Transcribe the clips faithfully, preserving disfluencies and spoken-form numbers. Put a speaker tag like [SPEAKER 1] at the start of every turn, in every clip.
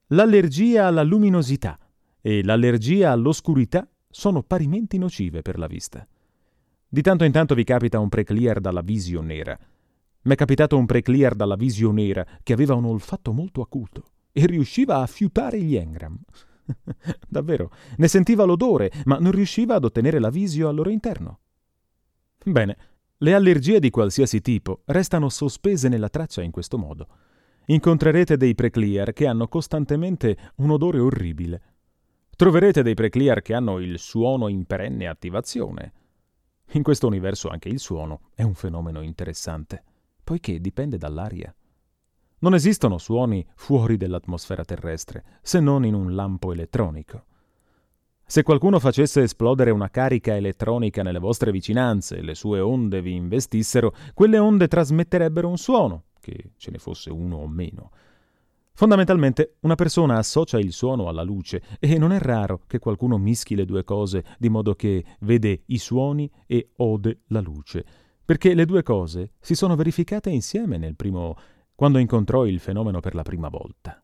[SPEAKER 1] L'allergia alla luminosità e l'allergia all'oscurità sono parimenti nocive per la vista. Di tanto in tanto vi capita un preclear dalla visio nera. M'è capitato un preclear dalla visio nera che aveva un olfatto molto acuto e riusciva a fiutare gli engram. Davvero, ne sentiva l'odore, ma non riusciva ad ottenere la visio al loro interno. Bene, le allergie di qualsiasi tipo restano sospese nella traccia in questo modo. Incontrerete dei preclear che hanno costantemente un odore orribile. Troverete dei preclear che hanno il suono in perenne attivazione. In questo universo anche il suono è un fenomeno interessante, poiché dipende dall'aria. Non esistono suoni fuori dell'atmosfera terrestre, se non in un lampo elettronico. Se qualcuno facesse esplodere una carica elettronica nelle vostre vicinanze e le sue onde vi investissero, quelle onde trasmetterebbero un suono, che ce ne fosse uno o meno. Fondamentalmente una persona associa il suono alla luce e non è raro che qualcuno mischi le due cose di modo che vede i suoni e ode la luce, perché le due cose si sono verificate insieme nel primo quando incontrò il fenomeno per la prima volta.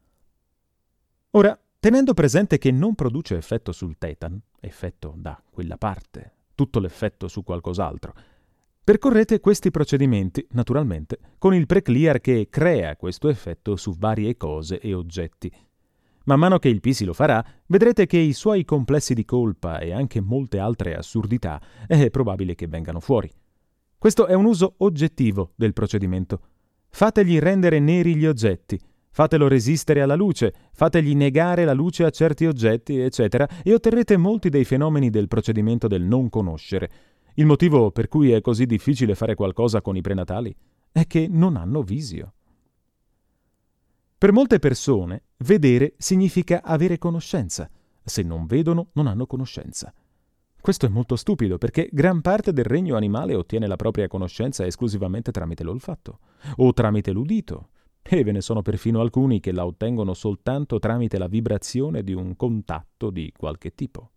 [SPEAKER 1] Ora, tenendo presente che non produce effetto sul tetan, effetto da quella parte, tutto l'effetto su qualcos'altro, percorrete questi procedimenti, naturalmente, con il preclear che crea questo effetto su varie cose e oggetti. Man mano che il Pisi lo farà, vedrete che i suoi complessi di colpa e anche molte altre assurdità è probabile che vengano fuori. Questo è un uso oggettivo del procedimento. Fategli rendere neri gli oggetti, fatelo resistere alla luce, fategli negare la luce a certi oggetti, eccetera, e otterrete molti dei fenomeni del procedimento del non conoscere. Il motivo per cui è così difficile fare qualcosa con i prenatali è che non hanno visio. Per molte persone, vedere significa avere conoscenza. Se non vedono, non hanno conoscenza. Questo è molto stupido, perché gran parte del regno animale ottiene la propria conoscenza esclusivamente tramite l'olfatto, o tramite l'udito, e ve ne sono perfino alcuni che la ottengono soltanto tramite la vibrazione di un contatto di qualche tipo.